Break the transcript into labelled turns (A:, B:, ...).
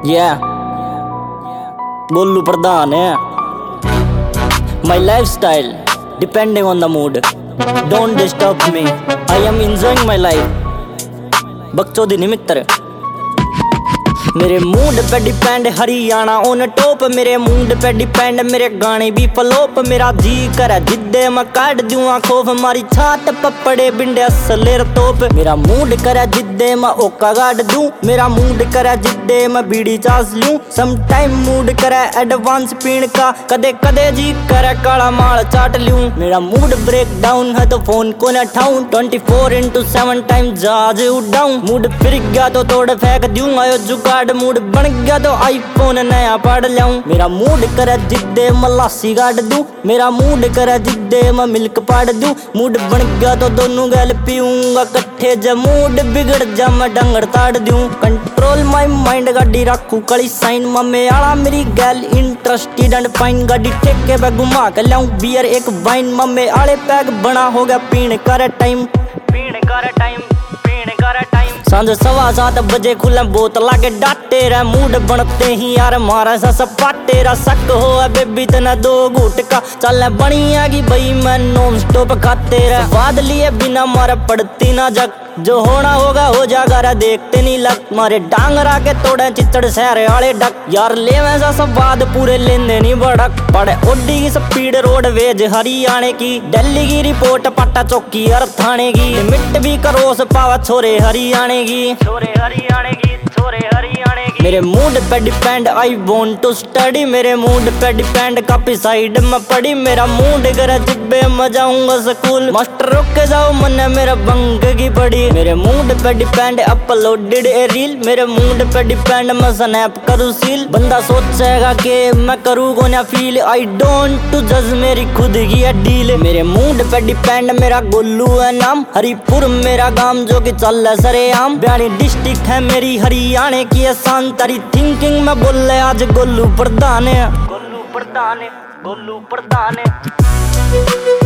A: Yeah, Gollu Pradhan है. My lifestyle depending on the mood. Don't disturb me. I am enjoying my life. बकचोदी नहीं मित्र. मेरे mood पे depend Haryana on top. मेरे mood पे depend मेरे गाने भी फ्लॉप. मेरा जी करे जिद्दे मैं काट दूं खौफ. मारी छात पपड़े बिंडे असलेर तोप. मेरा मूड करे जिद्दे मैं ओका गाड़ दूं. मेरा मूड करे जिद्दे मैं बीड़ी चास लूं. सम टाइम मूड करे एडवांस पीण का. कदे कदे जी करे काला माल चाट लूं. मेरा मूड ब्रेक डाउन है तो फोन को न उठाऊं. 24/7 टाइम जहाज उड़ाऊं. मूड फिर गया तो तोड़ फेंक दूं. आयो जुगाड़ मूड बन गया तो आईफोन नया पड़ लाऊं. मेरा मूड करे जिद्दे मैं लस्सी गाड़ दूं. मेरा मूड करे जिद्दे मैं मिल्क पाड़ दूं. मूड बन गया तो दोनों गैल पीऊंगा कट्ठे. जब मूड बिगड़ जा मैं डंगर ताड़ दूं. कंट्रोल माई माइंड गाड़ी रखू कड़ी साइन. मम्मे आला मेरी गैल इंटरेस्टेड एंड फाइन. गाड़ी ठेके पे घुमा के लाऊं बियर एक वाइन. मम्मे आले पैग बना हो गया पीने का टाइम. सांझ 7:15 बजे खुले बोतल के डाटे रे. मूड बनते ही यार मारा सा सपाटे रा. सक हो बेबी तना 2 घूट का. चल बनियागी भाई मैं नॉन स्टॉप खाते रे. स्वाद लिए बिना मारे पड़ती ना जग. जो होना होगा हो जागा रे देखते नहीं लग. मारे डांगरा के तोड़े चित्तड़ शहर वाले डक. यार ले वैसा स्वाद पूरे लेंदे नहीं बड़क. पड़े ओडी की स्पीड रोड वेज हरियाणे की. दिल्ली की रिपोर्ट पट्टा चौकी और थाने की. मिट भी करोस पावा छोरे हरियाणे की. मेरे मूड पे depend I want to study. मेरे मूड पे डिपेंड काफी साइड में पड़ी. मेरा मूड करे जिब्बे मैं जाऊंगा स्कूल. मास्टर रोक के जाओ मन मेरा बंक की पड़ी. मेरे मूड पे डिपेंड अपलोडेड ए रील. मेरे मूड पे डिपेंड मैं स्नैप करूँ सील. बंदा सोचेगा कि मैं करूँ को ना फील. आई डोंट टू जज मेरी खुद की है डील. मेरे मूड पे डिपेंड मेरा गोलू है नाम. हरिपुर मेरा गांव जो कि चल है सरेआम. बयानी डिस्ट्रिक्ट है मेरी हरियाणा की आसान. तारी थिंकिंग में बोले आज गोलू प्रधान है.